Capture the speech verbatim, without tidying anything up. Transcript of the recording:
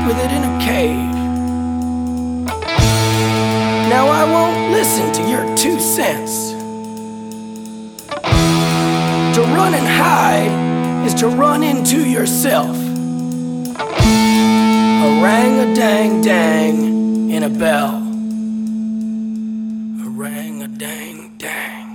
with it in a cave. Now I won't listen to your two cents. To run and hide is to run into yourself. Orang-a-dang-dang in a bell. Orang-a-dang-dang.